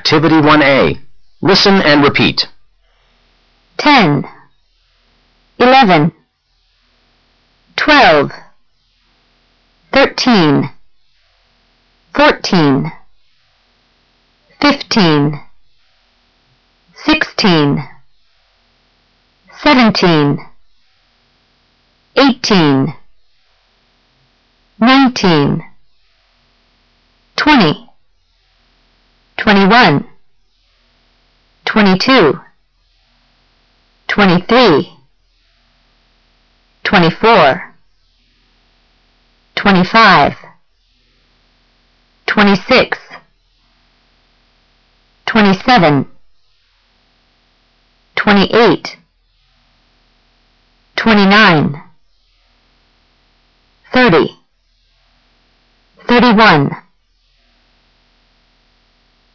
Activity 1A. Listen and repeat. 10, 11, 12, 13, 14, 15, 16, 17, 18, 19, 20, 21, 22, 23, 24, 25, 26, 27, 28, 29, 30, 31,